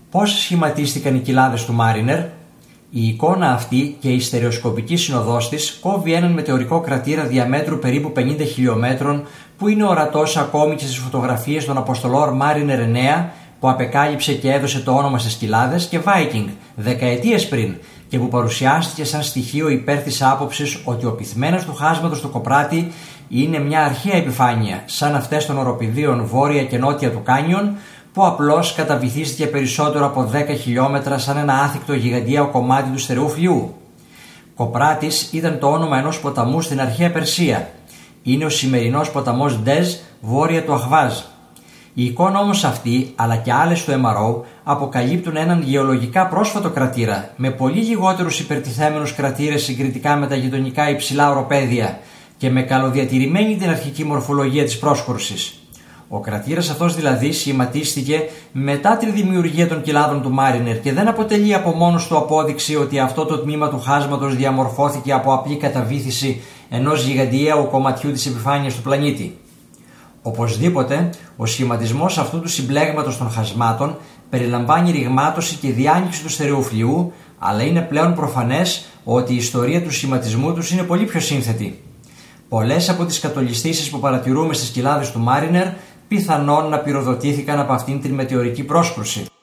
Πώς σχηματίστηκαν οι κοιλάδες του Μάρινερ? Η εικόνα αυτή και η στερεοσκοπική συνοδός της κόβει έναν μετεωρικό κρατήρα διαμέτρου περίπου 50 χιλιόμετρων που είναι ορατός ακόμη και στις φωτογραφίες των αποστολών Μάρινερ 9 που απεκάλυψε και έδωσε το όνομα στις κοιλάδες και Viking δεκαετίες πριν και που παρουσιάστηκε σαν στοιχείο υπέρ της άποψης ότι ο πυθμένος του χάσματος του Κοπράτη είναι μια αρχαία επιφάνεια σαν αυτές των οροπηδίων βόρεια και νότια του Κάνιον που απλώς καταβυθίστηκε περισσότερο από 10 χιλιόμετρα σαν ένα άθικτο γιγαντιαίο κομμάτι του στερεού φλοιού. Κοπράτης ήταν το όνομα ενός ποταμού στην αρχαία Περσία. Είναι ο σημερινός ποταμός Ντεζ βόρεια του Αχβάζ. Η εικόνα όμως αυτή, αλλά και άλλες του MRO, αποκαλύπτουν έναν γεωλογικά πρόσφατο κρατήρα, με πολύ λιγότερους υπερτιθέμενους κρατήρες συγκριτικά με τα γειτονικά υψηλά οροπέδια και με καλοδιατηρημένη την αρχική μορφολογία της πρόσκρουσης. Ο κρατήρας αυτός δηλαδή σχηματίστηκε μετά τη δημιουργία των κοιλάδων του Μάρινερ και δεν αποτελεί από μόνος του απόδειξη ότι αυτό το τμήμα του χάσματος διαμορφώθηκε από απλή καταβύθιση ενός γιγαντιαίου κομματιού της επιφάνειας του πλανήτη. Οπωσδήποτε, ο σχηματισμός αυτού του συμπλέγματος των χασμάτων περιλαμβάνει ρηγμάτωση και διάνοιξη του στερεού φλοιού, αλλά είναι πλέον προφανές ότι η ιστορία του σχηματισμού τους είναι πολύ πιο σύνθετη. Πολλές από τις κατολιστήσεις που παρατηρούμε στις κοιλάδες του Μάρινερ πιθανόν να πυροδοτήθηκαν από αυτήν την μετεωρική πρόσκρουση.